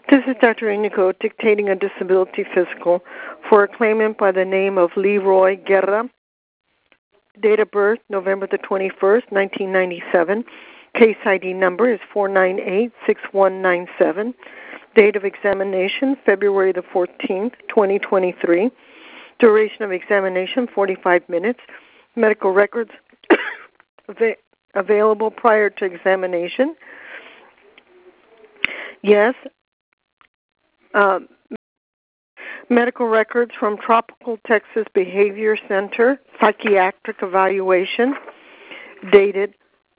This is Dr. Inigo dictating a disability physical for a claimant by the name of Leroy Guerra. Date of birth, November the 21st, 1997. Case ID number is 4986197. Date of examination, February the 14th, 2023. Duration of examination, 45 minutes. Medical records available prior to examination. Yes. Medical records from Tropical Texas Behavior Center, psychiatric evaluation, dated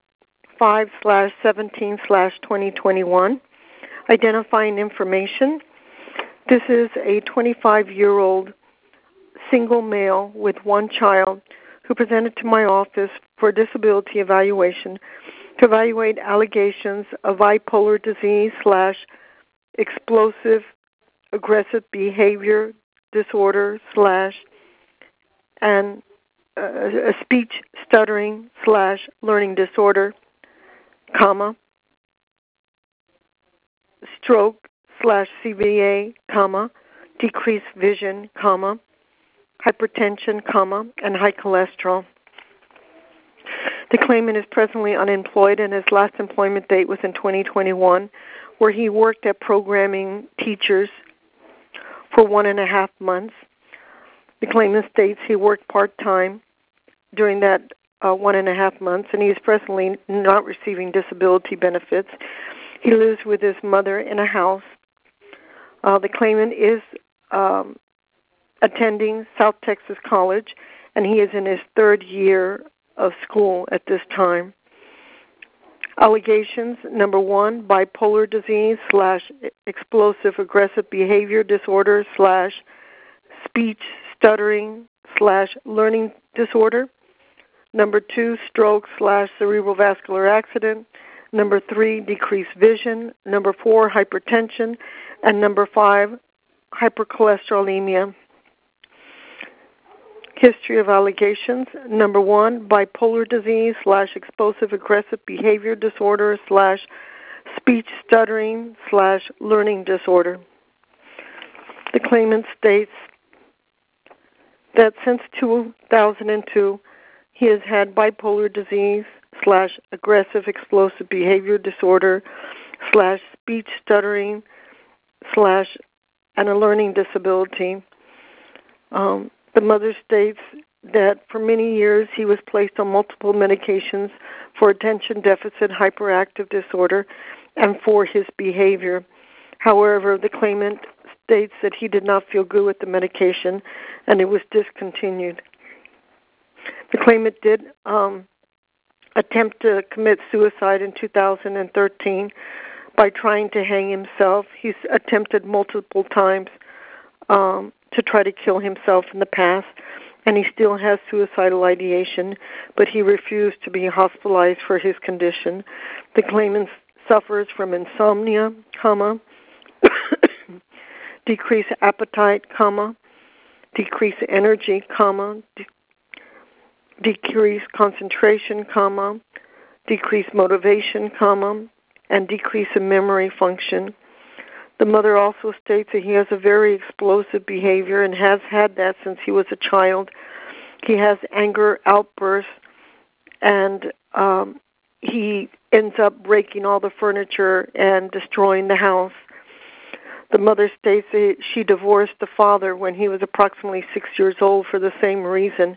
5/17/2021. Identifying information. This is a 25-year-old single male with one child who presented to my office for disability evaluation to evaluate allegations of bipolar disease / explosive aggressive behavior disorder / and a speech stuttering / learning disorder, comma, stroke / CVA, comma, decreased vision, comma, hypertension, comma, and high cholesterol. The claimant is presently unemployed and his last employment date was in 2021, where he worked at programming teachers for 1.5 months. The claimant states he worked part-time during that 1.5 months, and he is presently not receiving disability benefits. He lives with his mother in a house. The claimant is attending South Texas College, and he is in his 3rd year of school at this time. Allegations, number 1, bipolar disease / explosive aggressive behavior disorder / speech stuttering / learning disorder. Number 2, stroke / cerebral vascular accident. Number 3, decreased vision. Number 4, hypertension. And number 5, hypercholesterolemia. History of allegations. Number 1, bipolar disease / explosive aggressive behavior disorder / speech stuttering / learning disorder. The claimant states that since 2002, he has had bipolar disease / aggressive explosive behavior disorder / speech stuttering / and a learning disability. The mother states that for many years he was placed on multiple medications for attention deficit hyperactive disorder and for his behavior. However, the claimant states that he did not feel good with the medication and it was discontinued. The claimant did attempt to commit suicide in 2013 by trying to hang himself. He's attempted multiple times to try to kill himself in the past, and he still has suicidal ideation, but he refused to be hospitalized for his condition. The claimant suffers from insomnia, comma, decreased appetite, comma, decreased energy, comma, decreased concentration, comma, decreased motivation, comma, and decrease in memory function. The mother also states that he has a very explosive behavior and has had that since he was a child. He has anger outbursts, and he ends up breaking all the furniture and destroying the house. The mother states that she divorced the father when he was approximately 6 years old for the same reason.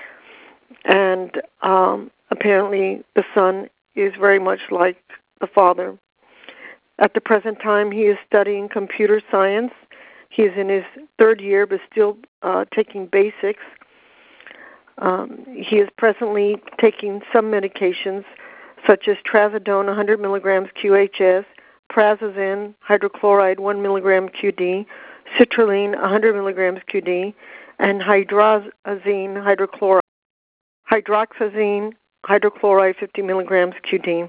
And apparently the son is very much like the father. At the present time, he is studying computer science. He is in his 3rd year, but still taking basics. He is presently taking some medications, such as trazodone 100 milligrams QHS, prazosin hydrochloride 1 milligram QD, citrulline 100 milligrams QD, and hydroxyzine hydrochloride 50 milligrams QD.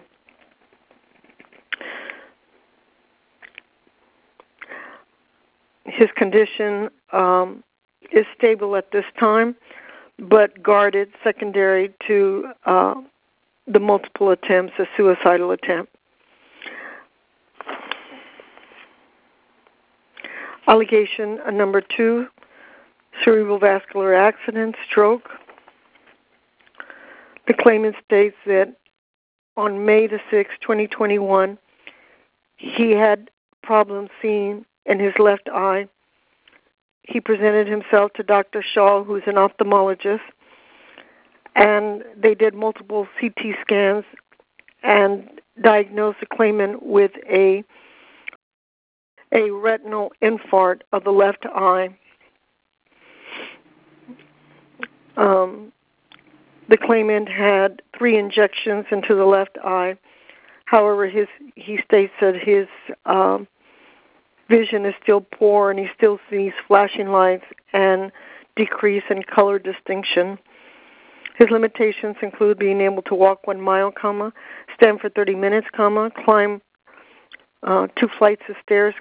His condition is stable at this time, but guarded secondary to the multiple attempts, a suicidal attempt. Allegation number 2, cerebral vascular accident, stroke. The claimant states that on May the 6th, 2021, he had problems seeing in his left eye. He presented himself to Dr. Shaw, who's an ophthalmologist, and they did multiple CT scans and diagnosed the claimant with a retinal infarct of the left eye. The claimant had 3 injections into the left eye. However, he states that his vision is still poor and he still sees flashing lights and decrease in color distinction. His limitations include being able to walk 1 mile, stand for 30 minutes, climb 2 flights of stairs,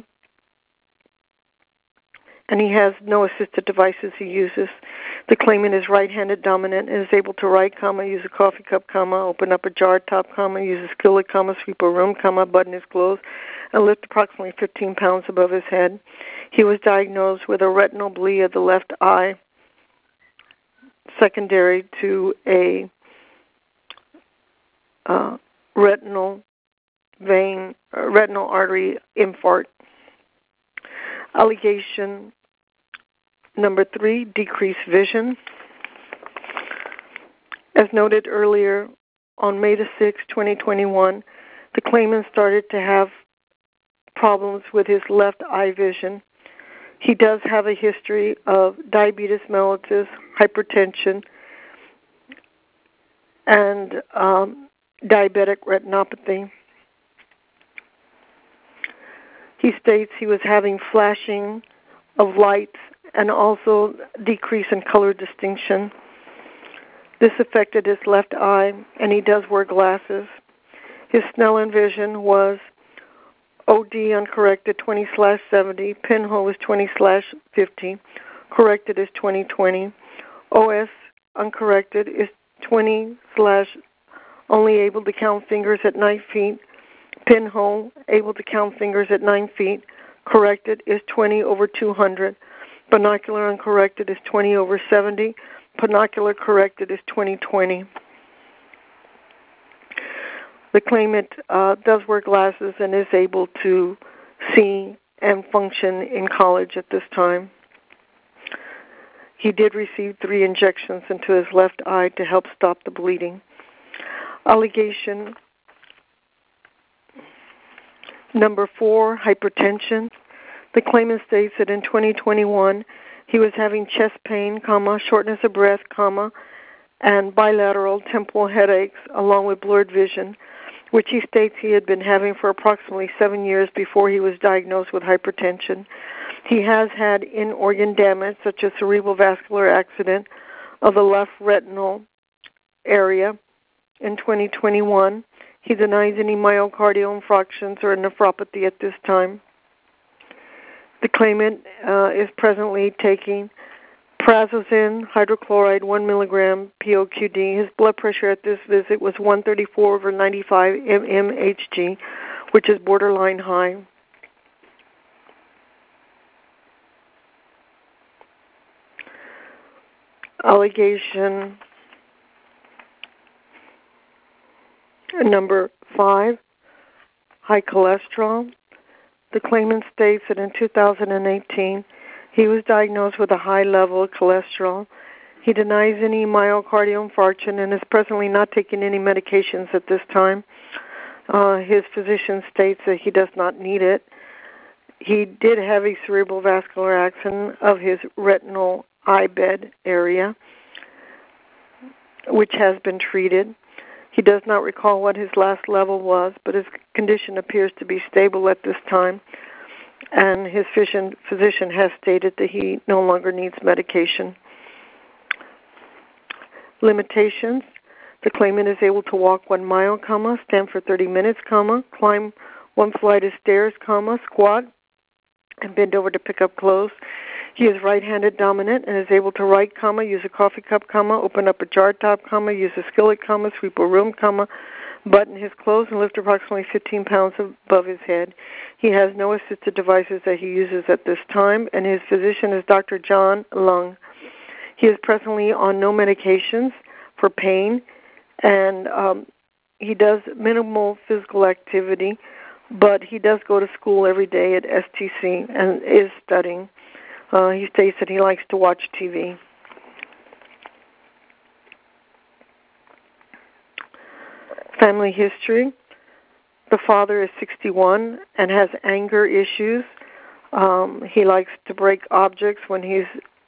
and he has no assisted devices he uses. The claimant is right-handed dominant and is able to write, use a coffee cup, open up a jar top, use a skillet, sweep a room, button his clothes, and lift approximately 15 pounds above his head. He was diagnosed with a retinal bleed of the left eye, secondary to a retinal artery infarct. Allegation number 3, decreased vision. As noted earlier, on May the 6th, 2021, the claimant started to have problems with his left eye vision. He does have a history of diabetes mellitus, hypertension, and diabetic retinopathy. He states he was having flashing of lights and also decrease in color distinction. This affected his left eye, and he does wear glasses. His Snellen vision was OD uncorrected 20/70, pinhole is 20/50, corrected is 20/20. OS uncorrected is 20/ only able to count fingers at 9 feet. Pinhole, able to count fingers at 9 feet, corrected is 20/200. Binocular uncorrected is 20/70. Binocular corrected is 20/20. The claimant does wear glasses and is able to see and function in college at this time. He did receive 3 injections into his left eye to help stop the bleeding. Allegation number 4, hypertension. The claimant states that in 2021 he was having chest pain, shortness of breath, and bilateral temporal headaches along with blurred vision, which he states he had been having for approximately 7 years before he was diagnosed with hypertension. He has had in-organ damage, such as cerebral vascular accident of the left retinal area in 2021. He denies any myocardial infarctions or nephropathy at this time. The claimant is presently taking prazosin hydrochloride 1 milligram POQD. His blood pressure at this visit was 134/95 mmHg, which is borderline high. Allegation number 5, high cholesterol. The claimant states that in 2018 he was diagnosed with a high level of cholesterol. He denies any myocardial infarction and is presently not taking any medications at this time. His physician states that he does not need it. He did have a cerebral vascular accident of his retinal eye bed area, which has been treated. He does not recall what his last level was, but his condition appears to be stable at this time, and his physician has stated that he no longer needs medication. Limitations: the claimant is able to walk 1 mile, stand for 30 minutes, climb 1 flight of stairs, squat, and bend over to pick up clothes. He is right-handed dominant and is able to write, use a coffee cup, open up a jar top, use a skillet, sweep a room, button his clothes and lift approximately 15 pounds above his head. He has no assisted devices that he uses at this time, and his physician is Dr. John Lung. He is presently on no medications for pain, and he does minimal physical activity, but he does go to school every day at STC and is studying. He states that he likes to watch TV. Family history. The father is 61 and has anger issues. He likes to break objects when he's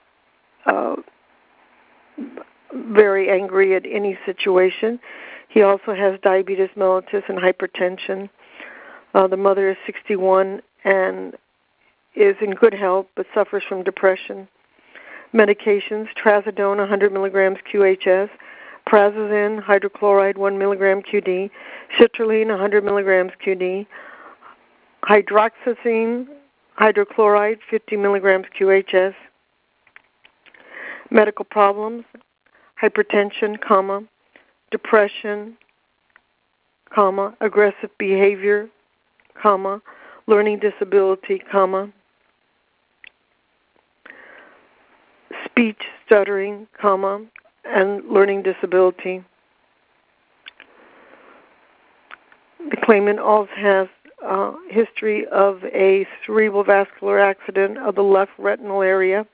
very angry at any situation. He also has diabetes mellitus and hypertension. The mother is 61 and is in good health but suffers from depression. Medications, trazodone 100 milligrams QHS, prazosin hydrochloride 1 milligram QD, citrulline 100 milligrams QD, hydroxyzine hydrochloride 50 milligrams QHS. Medical problems, hypertension, depression, aggressive behavior, learning disability, speech stuttering, and learning disability. The claimant also has history of a cerebral vascular accident of the left retinal area,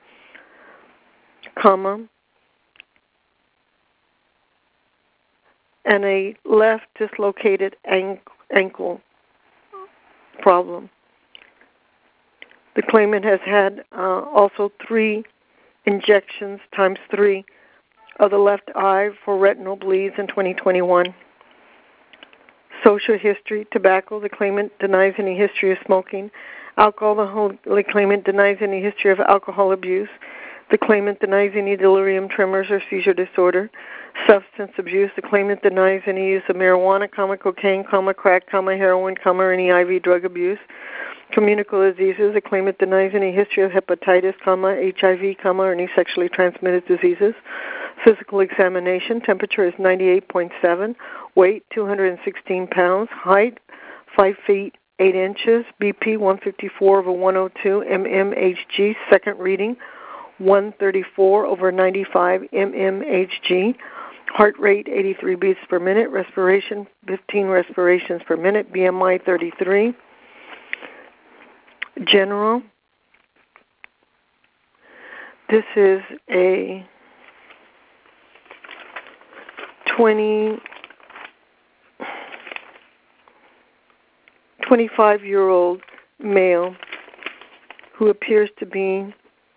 and a left dislocated ankle problem. The claimant has had also 3 injections times 3 of the left eye for retinal bleeds in 2021. Social history, tobacco. The claimant denies any history of smoking. Alcohol. The claimant denies any history of alcohol abuse. The claimant denies any delirium tremors or seizure disorder. Substance abuse. The claimant denies any use of marijuana, cocaine, crack, heroin, or any IV drug abuse. Communicable diseases. The claimant denies any history of hepatitis, HIV, or any sexually transmitted diseases. Physical examination. Temperature is 98.7. Weight 216 pounds. Height 5 feet 8 inches. BP 154/102 mmHg. Second reading 134/95 mmHg. Heart rate 83 beats per minute. Respiration 15 respirations per minute. BMI 33. General. This is a 25-year-old male who appears to be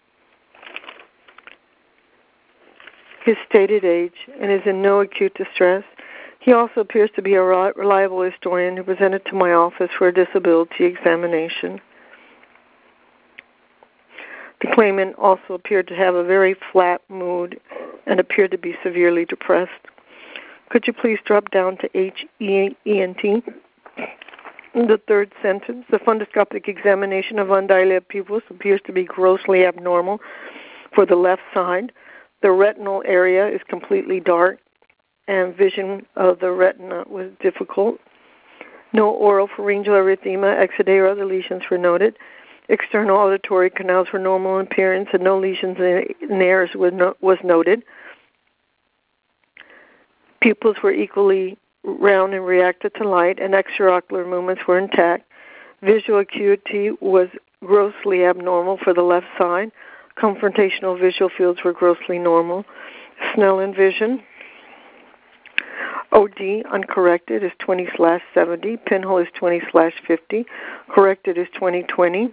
his stated age and is in no acute distress. He also appears to be a reliable historian who presented to my office for a disability examination. The claimant also appeared to have a very flat mood and appeared to be severely depressed. Could you please drop down to HENT? The third sentence, the fundoscopic examination of undilated pupils appears to be grossly abnormal for the left side. The retinal area is completely dark, and vision of the retina was difficult. No oropharyngeal erythema, exudae, or other lesions were noted. External auditory canals were normal in appearance, and no lesions in the ears was noted. Pupils were equally round and reacted to light, and extraocular movements were intact. Visual acuity was grossly abnormal for the left side. Confrontational visual fields were grossly normal. Snellen vision. OD, uncorrected, is 20/70. Pinhole is 20/50. Corrected is 20/20.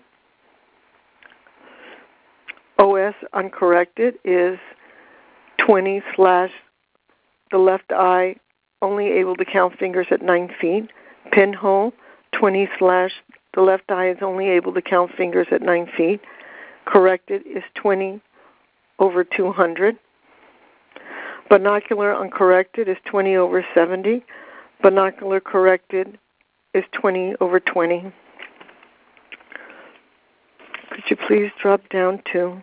OS, uncorrected, is 20/ the left eye only able to count fingers at 9 feet. Pinhole, 20/ the left eye is only able to count fingers at 9 feet. Corrected is 20/200. Binocular uncorrected is 20/70. Binocular corrected is 20/20. Could you please drop down to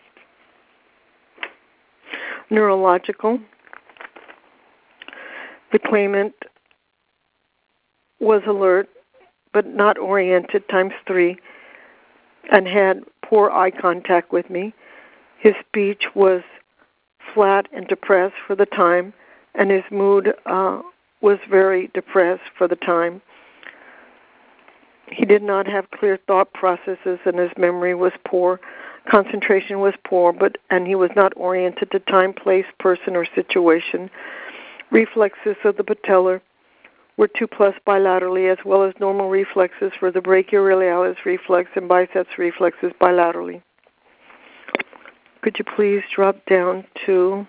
neurological? The claimant was alert but not oriented ×3 and had poor eye contact with me. His speech was flat and depressed for the time, and his mood was very depressed for the time. He did not have clear thought processes, and his memory was poor. Concentration was poor, and he was not oriented to time, place, person, or situation. Reflexes of the patellar were 2+ bilaterally, as well as normal reflexes for the brachioradialis reflex and biceps reflexes bilaterally. Could you please drop down to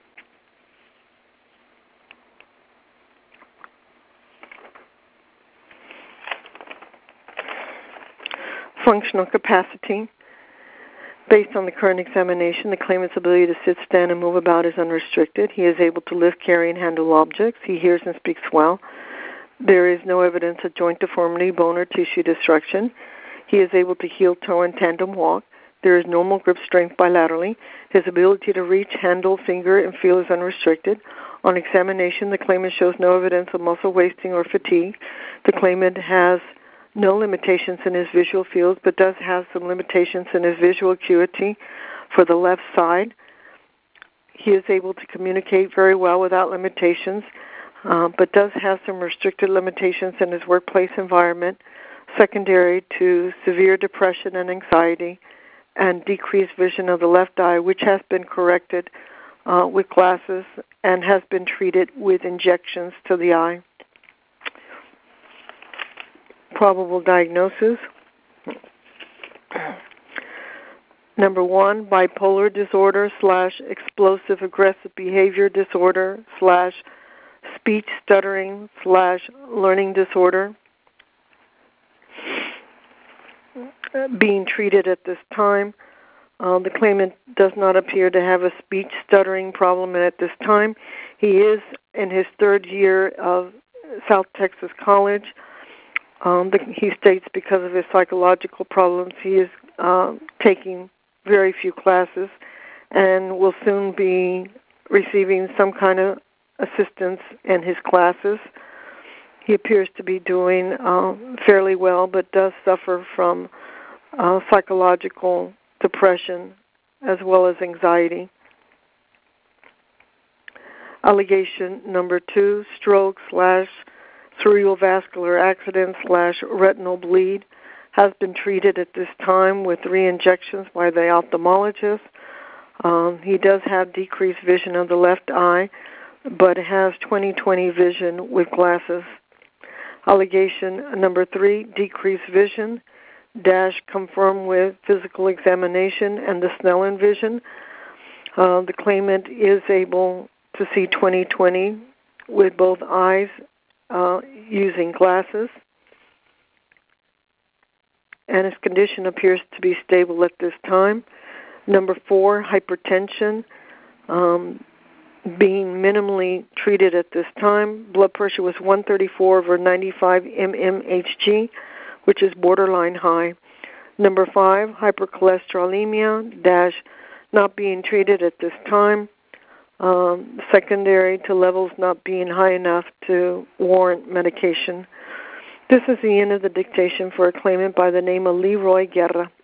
functional capacity? Based on the current examination, the claimant's ability to sit, stand, and move about is unrestricted. He is able to lift, carry, and handle objects. He hears and speaks well. There is no evidence of joint deformity, bone, or tissue destruction. He is able to heel, toe, and tandem walk. There is normal grip strength bilaterally. His ability to reach, handle, finger, and feel is unrestricted. On examination, the claimant shows no evidence of muscle wasting or fatigue. The claimant has no limitations in his visual fields, but does have some limitations in his visual acuity for the left side. He is able to communicate very well without limitations, but does have some restricted limitations in his workplace environment, secondary to severe depression and anxiety, and decreased vision of the left eye, which has been corrected with glasses and has been treated with injections to the eye. Probable diagnosis. Number 1, bipolar disorder / explosive aggressive behavior disorder / speech stuttering / learning disorder. Being treated at this time. The claimant does not appear to have a speech stuttering problem at this time. He is in his 3rd year of South Texas College. He states because of his psychological problems, he is taking very few classes and will soon be receiving some kind of assistance in his classes. He appears to be doing fairly well, but does suffer from psychological depression as well as anxiety. Allegation number 2, stroke / cerebrovascular accident / retinal bleed, has been treated at this time with 3 injections by the ophthalmologist. He does have decreased vision of the left eye, but has 20/20 vision with glasses. Allegation number 3, decreased vision, confirmed with physical examination and the Snellen vision. The claimant is able to see 20/20 with both eyes using glasses, and his condition appears to be stable at this time. Number 4, hypertension, being minimally treated at this time. Blood pressure was 134/95 mmHg, which is borderline high. Number 5, hypercholesterolemia, not being treated at this time, secondary to levels not being high enough to warrant medication. This is the end of the dictation for a claimant by the name of Leroy Guerra.